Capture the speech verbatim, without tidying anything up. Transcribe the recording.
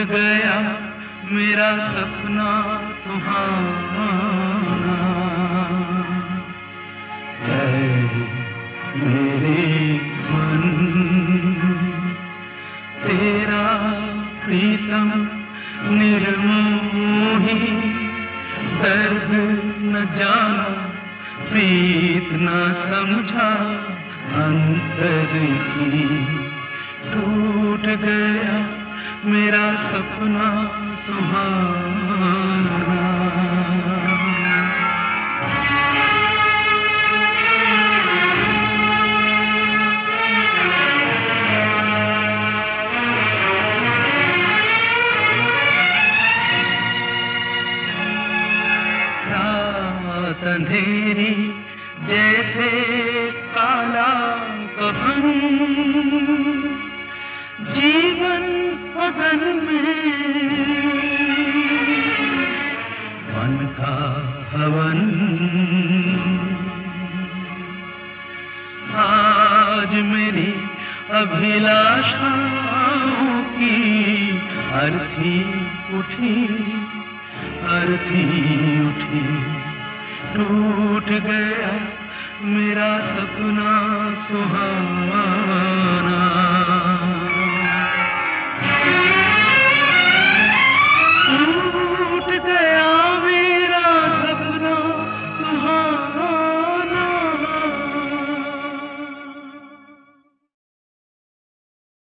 गया मेरा सपना सुहाना। है मेरे मन तेरा प्रीतम निर्मोही, दर्द न जाना प्रीत न समझा अंतर की। टूट गया मेरा सपना सुहाना। रात अंधेरी जैसे काला कफन, जीवन अगन में मन का हवन। आज मेरी अभिलाषाओं की अर्थी उठी, अर्थी उठी। टूट गया मेरा सपना सुहाना।